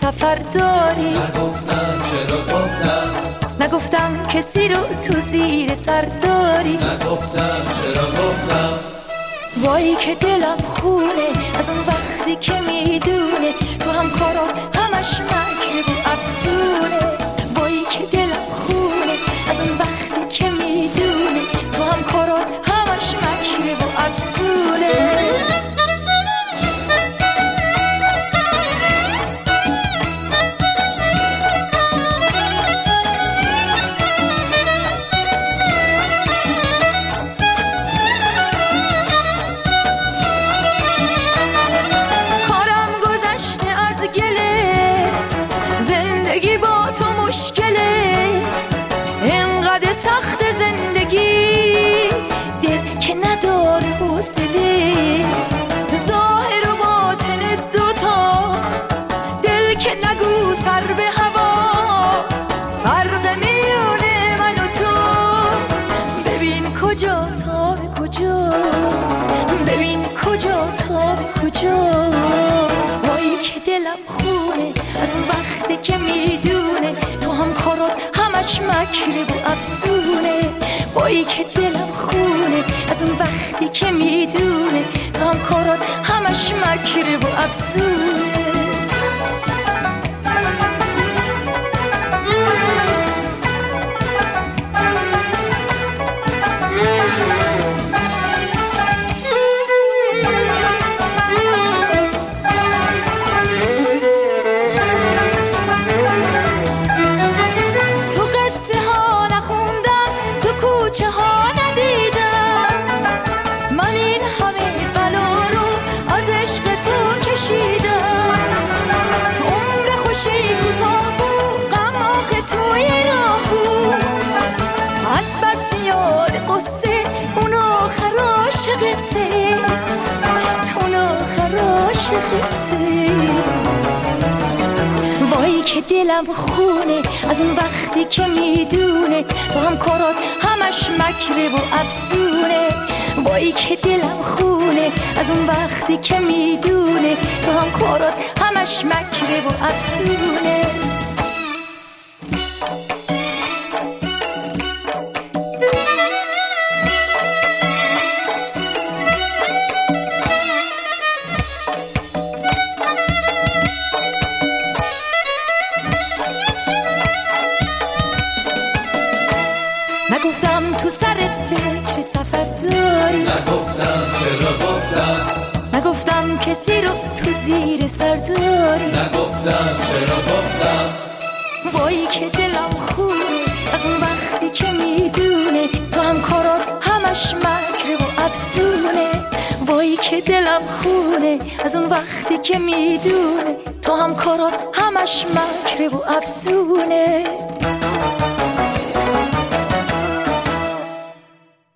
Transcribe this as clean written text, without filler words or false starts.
سفر داری. نگفتم چرا گفتم، نگفتم کسی رو تو زیر سر داری. نگفتم چرا گفتم. وای که دلم خونه از اون وقتی که میدونه تو هم کارات همش مکر و افسونه. وای که دلم خونه از اون وقتی که میدونه تو هم کارات همش مکر و افسونه. زندگی با تو مشکله، انقدر سخت زندگی، دل که نداره حوصله. ظاهر و باطن دوتاست، دل که نگو سر به هواست. فرق میون من و تو ببین کجا تا به کجاست، ببین کجا تا به کجاست. وای که دلم خونه از اون وقتی که میدونه تو هم کارات همش مکر و افسونه. وای که دلم خونه از اون وقتی که میدونه تو هم کارات همش مکر و افسونه. کوچه ها ندیدم من این همه بلا رو از عشق تو کشیدم. عمر خوشی کوتاه بود، غم آخه توی راه بود. از بس یاد قصه اون آخراش قصه، اون آخراش قصه. وای که دلم خونه از اون وقتی که میدونه تو هم کارات همش مکر و افسونه. وای که دلم خونه از اون وقتی که میدونه تو هم کارات همش مکر و افسونه. نگفتم تو سرت فکر سفر داری. نگفتم چرا گفتم، نگفتم کسی رو تو زیر سر داری. نگفتم چرا گفتم. وای که دلم خونه از اون وقتی که میدونه تو هم کارات همش مکر و افسونه. وای که دلم خونه از اون وقتی که میدونه تو هم کارات همش مکر و افسونه.